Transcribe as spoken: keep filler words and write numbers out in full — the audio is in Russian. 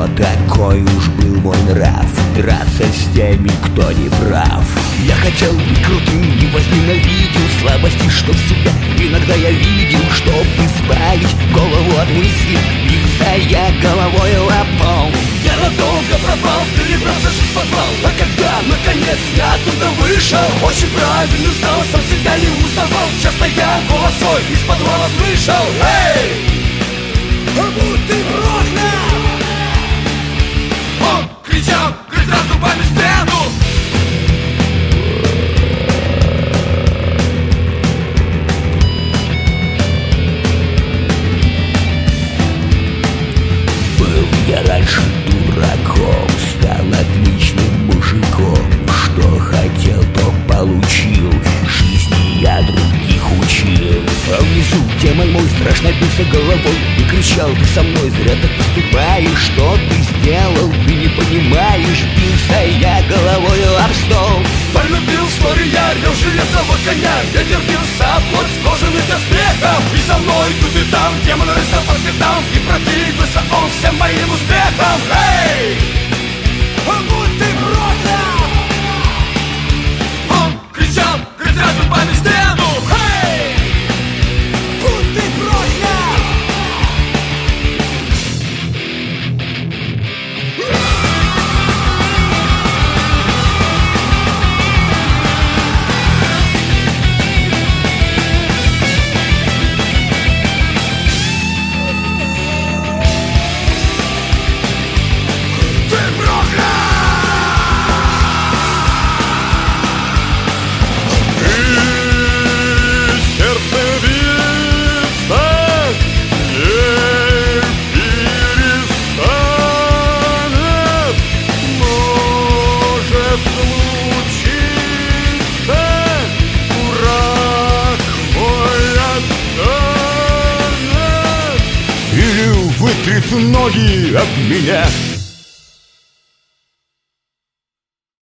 но такой уж был мой нрав, драться с теми, кто не прав. Я хотел быть крутым и возненавидел слабости, что в себе иногда я видел. Чтоб избавить голову от мысли, биться я головой о пол. Я надолго пропал, перебрался жить в подвал. А когда, наконец, я оттуда вышел, очень правильно стал, сам себя не узнавал. Часто я голос свой из подвала слышал: эй! А будь ты проклят! Он кричал, грызя зубами стену. Был я раньше дураком, стал отличным мужиком. Что хотел, то получил, жизни я других учил. А внизу демон мой страшно бился головой и кричал: ты со мной зря так поступаешь. Что ты сделал, ты не понимаешь. Бился я головою об стол. Полюбил вскоре я рев железного коня. Я терпился плоть с кожаных доспехов. И за мной тут и там демон рыскал по пятам. И противился он всем моим успехам. Эй! А будь ты проклят! Он кричал, грызя зубами стену. Эй! Будь ты проклят! Вытрет ноги от меня.